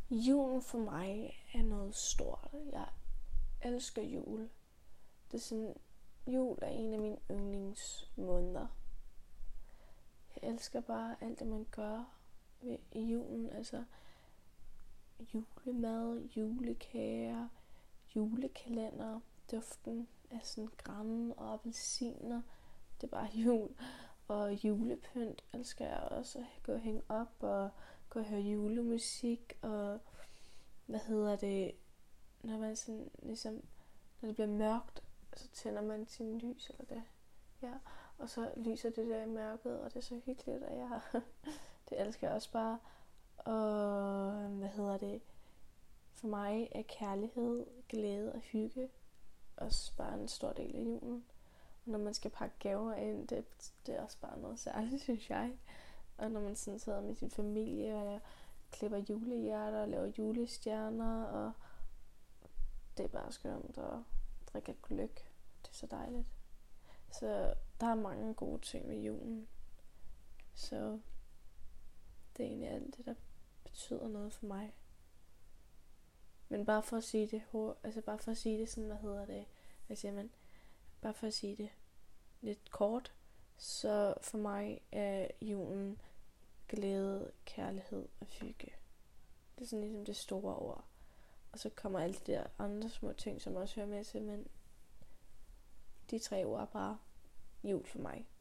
Julen for mig er noget stort. Jeg elsker jul. Det er sådan, jul er en af mine yndlingsmåneder. Jeg elsker bare alt det, man gør i julen. Altså julemad, julekager, julekalender, duften af sådan gran og appelsiner. Det er bare jul. Og julepynt elsker jeg også at gå og hænge op og gå og høre julemusik. Og når man sådan ligesom, når det bliver mørkt, så tænder man sin lys eller det. Ja, og så lyser det der i mørket, og det er så hyggeligt, og det elsker jeg også bare. Og for mig er kærlighed, glæde og hygge også bare en stor del af julen. Og når man skal pakke gaver ind, det er også bare noget særligt, synes jeg. Og når man sådan sidder med sin familie, og jeg klipper julehjerter og laver julestjerner, og det er bare skønt at drikke gløgg. Det er så dejligt. Så der er mange gode ting med julen. Så det er egentlig alt det, der betyder noget for mig. Men bare for at sige det bare for at sige det sådan, bare for at sige det lidt kort, så for mig er julen glæde, kærlighed og hygge. Det er sådan ligesom det store ord. Og så kommer alle de der andre små ting, som også hører med til, men de 3 ord er bare jul for mig.